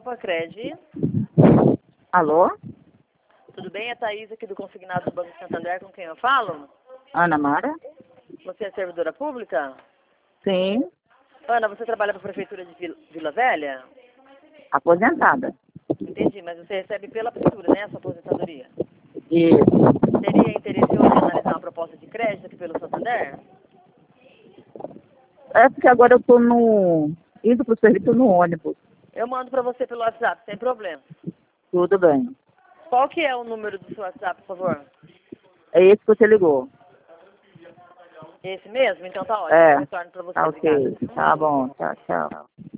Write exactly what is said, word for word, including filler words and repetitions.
Copa Cred. Alô? Tudo bem? É a Thaís aqui do Consignado do Banco Santander, com quem eu falo? Ana Mara? Você é servidora pública? Sim. Ana, você trabalha para a Prefeitura de Vila, Vila Velha? Aposentada. Entendi, mas você recebe pela Prefeitura, né, a sua aposentadoria? Isso. Teria interesse hoje em analisar uma proposta de crédito aqui pelo Santander? É porque agora eu tô no... indo pro serviço no ônibus. Eu mando para você pelo WhatsApp, sem problema. Tudo bem. Qual que é o número do seu WhatsApp, por favor? É esse que você ligou? Esse mesmo? Então tá ótimo. É. Eu retorno para você. Tá Obrigada. ok. Tá bom. Tchau, tchau.